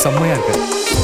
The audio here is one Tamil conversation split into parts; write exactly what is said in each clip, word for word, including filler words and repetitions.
செம்மையா இருக்கு.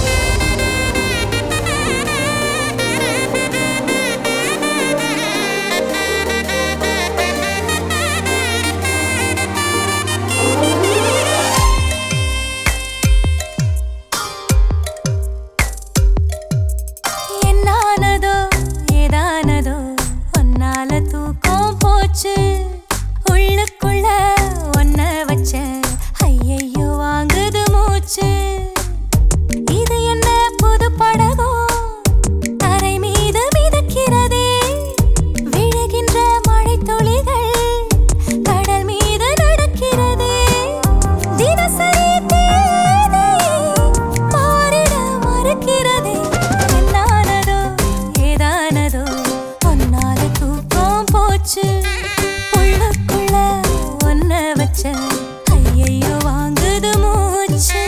உள்ளுக்குள்ள ஒன்ன வச்ச ஐயையோ வாங்குது மூச்சு. இது என்ன புது படகோ தரை மீது மிதக்கிறதே. விழுகின்ற மழை துளிகள் கடல் மீது நடக்கிறதே. தினசரி தேதி மாறிட மறுக்கிறதே. என்னானதோ ஏதானதோ ஒன்னால தூக்கம் போச்சு. ஐயையோ வாங்குது மூச்சு.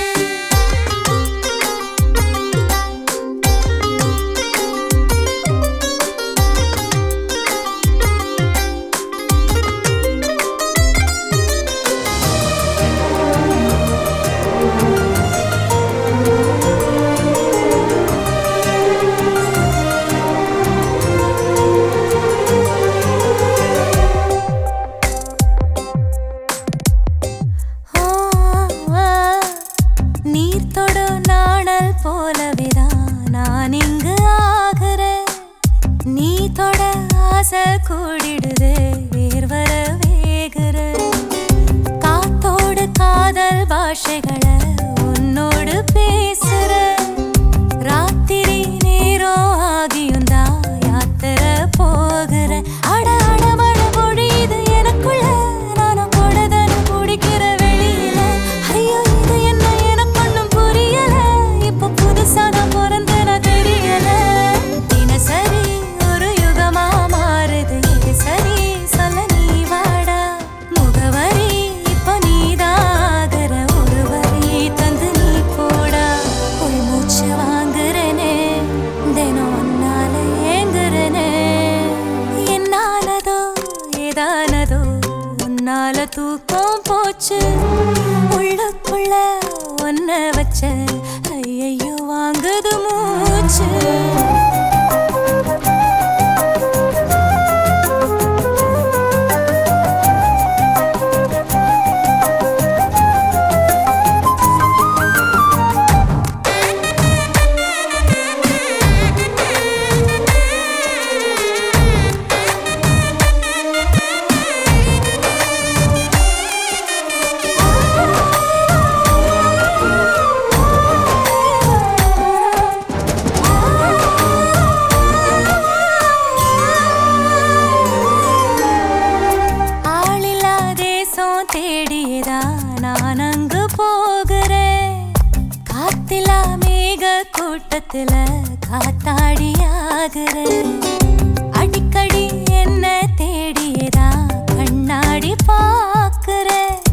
நீ தொட ஆசை கூடிடுதே வேர்வர வேகுற. காத்தோடு காதல் பாஷைகளை உன்னோடு பேசுற. ராத்திரி நேரம் ஆகியுந்தா யாத்திரை போகிற. அட அடமழ பொழியுது எனக்குள்ள நானும் கொடதன குடிக்கிற வெளியில. ஐயோ இது என்ன எனக்கு ஒண்ணும் புரியல. இப்ப புதுசாதான் பிறந்தன தெரியல. தினசரி உன்னால தூக்கம் போச்சு. உள்ளுக்குள்ள ஒன்ன வச்ச ஐயையோ வாங்குது மூச்சு. தேடியதா நான் அங்கு போகிறேன். காத்திலா மேக கூட்டத்துல காத்தாடியாகிறேன். அடிக்கடி என்ன தேடியதா கண்ணாடி பாக்குற.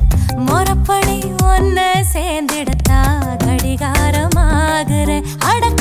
முறப்படி ஒன்ன சேர்ந்திடத்தா கடிகாரமாகிற. அட